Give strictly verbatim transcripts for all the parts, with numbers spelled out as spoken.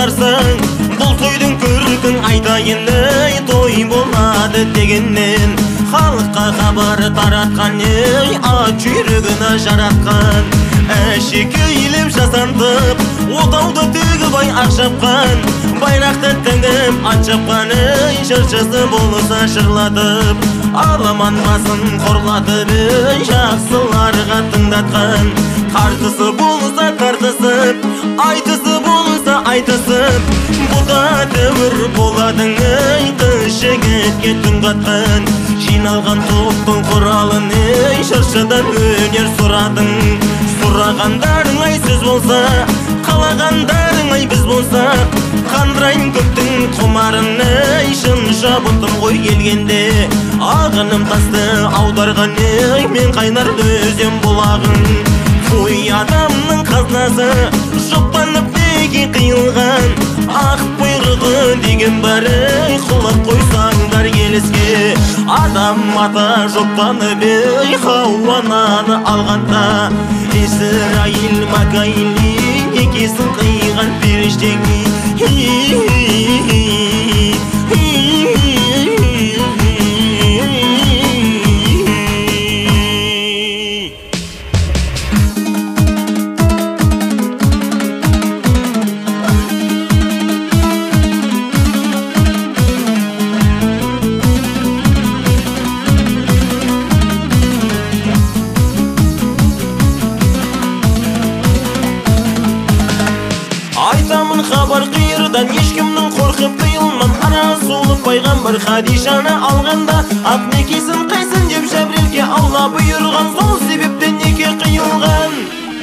барсаң, бұл тойдың көркін айтайын, ей, той болады дегеннен. Халыққа хабар таратқан, ей, ат жүйрігіні жаратқан. Әшекейлеп жасантып, отауды тегіп ай ақ жапқан. Байрақты тәңіп ат жапқан, ей, жыршысы болса жырлатып. Аламан басын қорлатып, ей, жақсыларға тыңдатқан. Қартысы болса тартысып, айтысы болса айтысып. Бұда дәуір боладың, ей, қыз жігітке түн қатқан. Жиналған топтың құралын, ей, жыршыдан өнер сұрадың. Сұрағандарың ай сөз болса, қалағандарың ай біз болсақ. Қандырайын көптің құмарын, ей, шын жабытым ғой келгенде. Ағыным тасты аударған, ей, мен қайнар өзен бұлағың. Той адамның қазнасы жұптанып неге қиылған. Ақ бұйрығы деген бар, ей, құлап қойсаңдар келіске. Адам ата жұптанып, ей, Хауананы алғанда. Исраил Макайли некесін қиған періштеңі. Айтамын хабар қиырдан, ешкімнің қорқып тыйылман. Ара солып пайғамбар Хадишаны алғанда, ақ некесін қайсын деп Жәбрелге Алла бұйырған. Сол себептен неке қиылған.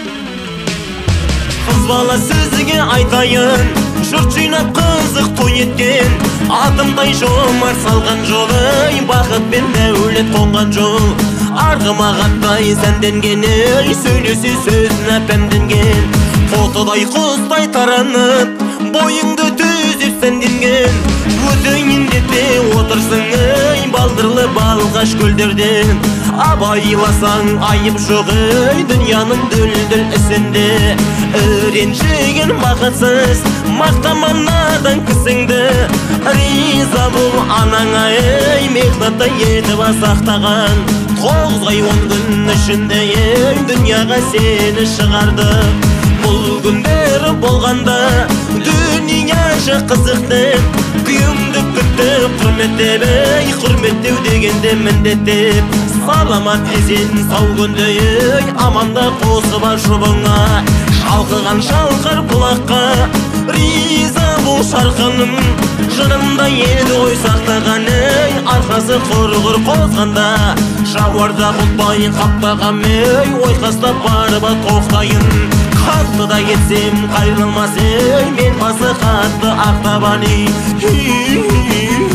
Қыз бала сөзіге айтайын, жұрт жинап қызық той еткен. Атымдай жомар салған жолы, бақыт пен дәулет қонған жол. Арғымағаттай сәнденген, сөйлесе сөзіне пәмденген. Қотыдай құздай таранып, бойыңды төзеп сәнденген. Өтіңін дете отырсың, ей, балдырлы балғаш көлдерден. Абайласаң айып жоқ, ей, дүнияның дүлділ ісінде. Үреншеген бақытсыз, мақтаман надан кісіңді. Риза бол анаңа, ей, мехнатта етіп асақтаған. Тоғызғай он күн ішінде, ей, дүнияға сені шығарды. Бұл күндері болғанда дүнияшы қызықты. Күйімді күттіп құрметтеп, ей, құрметтеу дегенде міндеттеп. Саламат есен сау күнде, ей, аманда қосып ашыбыңа. Шалқыған шалқар бұлаққа риза бол шарқыным. Жырымда еді ой сақтаған, ей, арқасы құрғыр қозғанда. Жауарда бұлтпайын қаптаған, ей, ойқастап барыба тоқтайын. Қатты да кетсем қайрылмас, ей, мен басы қатты ақтабаны.